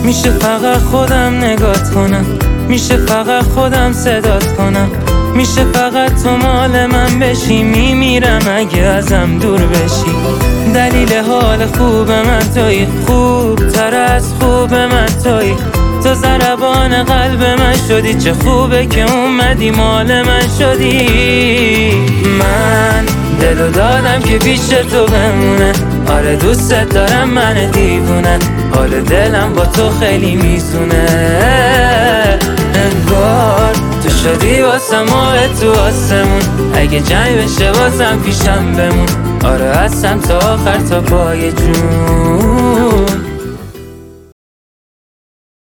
میشه فقط خودم نگات کنم، میشه فقط خودم صدات کنم، میشه فقط تو مال من بشی. میمیرم اگه ازم دور بشی. دلیل حال خوب من تویی، خوب تر از خوب من تویی. تو ضربان قلب من شدی، چه خوبه که اومدی مال من شدی. من دلو دادم که پیش تو بمونه، آره دوستت دارم من دیوونه. حال دلم با تو خیلی میزونه، انگار تو شدی واسم ماه تو آسمون. اگه جنگ بشه واسم پیشم بمون، آره هستم تا آخر تا پای جون.